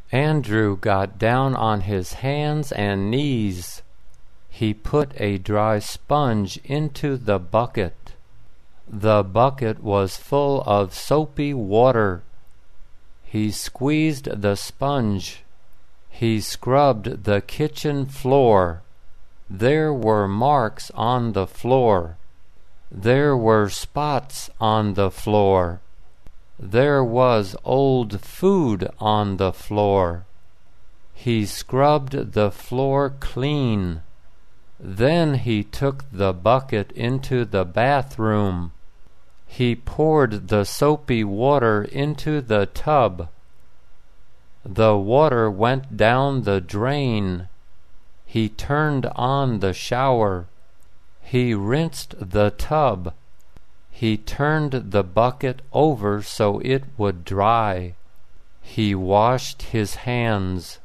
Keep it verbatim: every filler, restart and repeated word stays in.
Andrew got down on his hands and knees. He put a dry sponge into the bucket. The bucket was full of soapy water. He squeezed the sponge. He scrubbed the kitchen floor. There were marks on the floor. There were spots on the floor. There was old food on the floor. He scrubbed the floor clean. Then he took the bucket into the bathroom. He poured the soapy water into the tub. The water went down the drain. He turned on the shower. He rinsed the tub. He turned the bucket over so it would dry. He washed his hands.